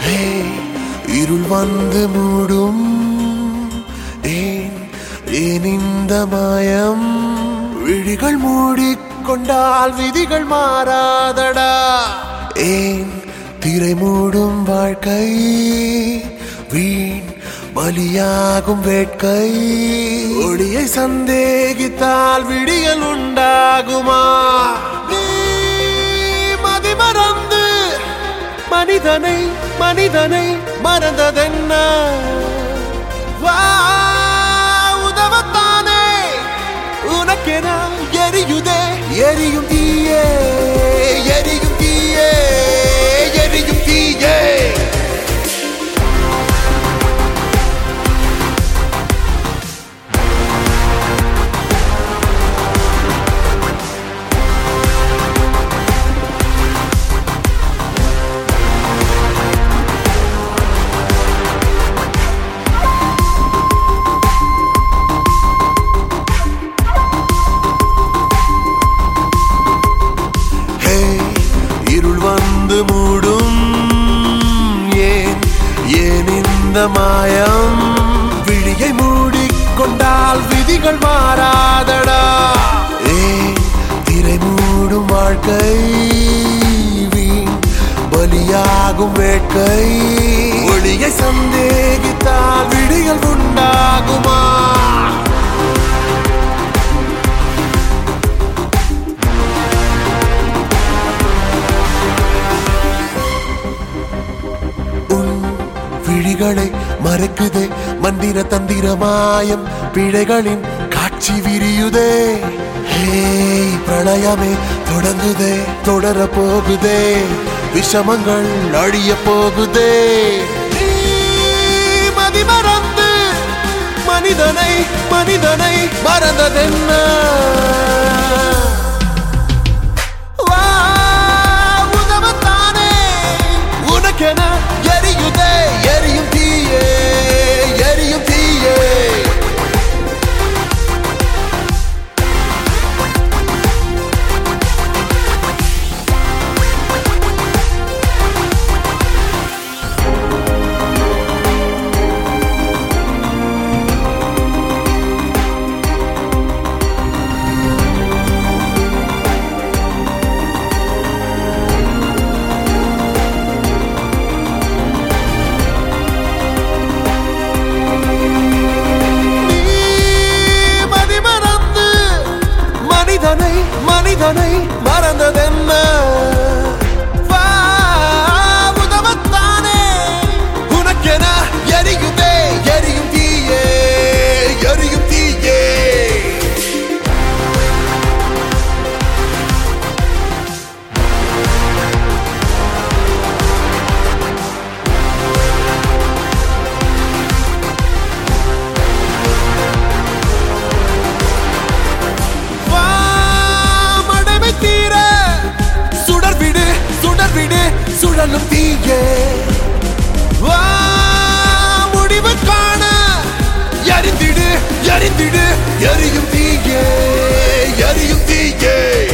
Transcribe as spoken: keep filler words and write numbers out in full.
இருள் வந்து மூடும் ஏன் ஏன் இந்த மாயம் விழிகள் மூடிக்கொண்டால் விதிகள் மாறாதடா ஏன் திரை மூடும் வாழ்க்கை வீண் பலியாகும் வேட்கை ஒளியை சந்தேகித்தால் விடியல் உண்டாகுமா நீ மதிமறந்து மனிதனை மனிதனை மறந்ததென்ன வா உதவத்தானே உனக்கென எரியுதே எரியும் தீயே எரியும் தீயே எரியும் தீயே மூடும் ஏன் ஏன் இந்த மாயம் விழியை மூடிக்கொண்டால் விதிகள் மாறாதடா ஏன் திரை மூடும் வாழ்க்கை வீண் பலியாகும் வேட்கை ஒளியை சந்தேகித்தால் விடியல் உண்டாகுமா விழிகளை மறைக்குதே மந்திர தந்திர மாயம் பிழைகளின் காட்சி விரியுதே ஹேய் பிரளயமே தொடங்குதே தொடர போகுதே விஷமங்கள் அழிய போகுதே மதிமறந்து மனிதனை மனிதனை மறந்ததென்ன உதவத்தானே உனக்கென எரியுதே எரியும் தீயே எரியும் தீயே மனிதனை மறந்ததென்ன உதவத்தானே உனக்கென எரியுதே எரியும் தீயே எரியும் தீயே சுழலும் தீயே முடிவு காண எரிந்திடு எரிந்திடு எரியும் தீயே எரியும் தீயே